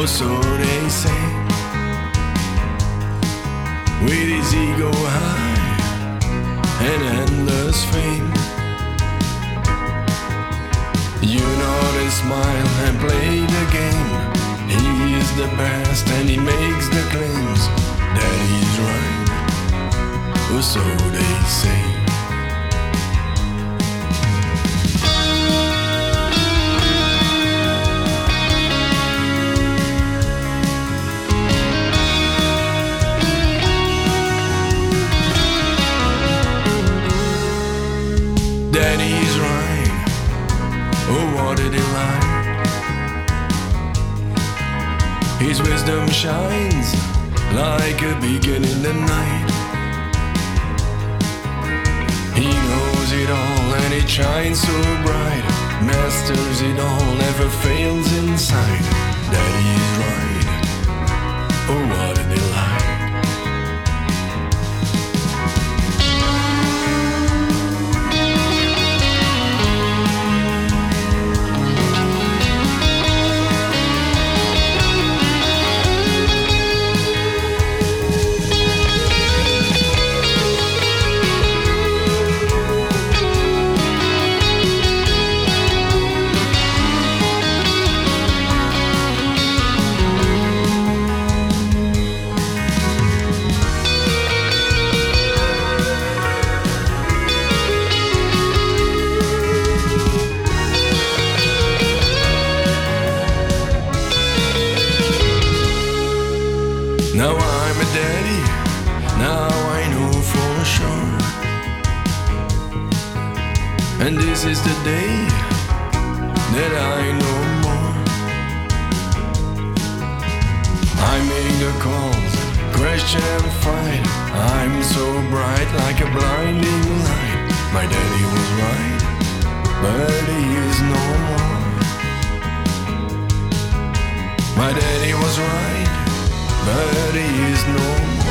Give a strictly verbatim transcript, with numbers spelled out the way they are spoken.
or so they say. With his ego high and endless fame, you know they smile and play the game. He is the best and he makes the claims that he's right, or so they say. That he's right, oh what did he lie? His wisdom shines like a beacon in the night. He knows it all and it shines so bright, masters it all, never fails inside. That he's right, oh what did he lie? Now I'm a daddy, now I know for sure. And this is the day that I know more. I make the calls, crash and fight. I'm so bright like a blinding light. My daddy was right, but he is no more. My daddy was right, but he is no more.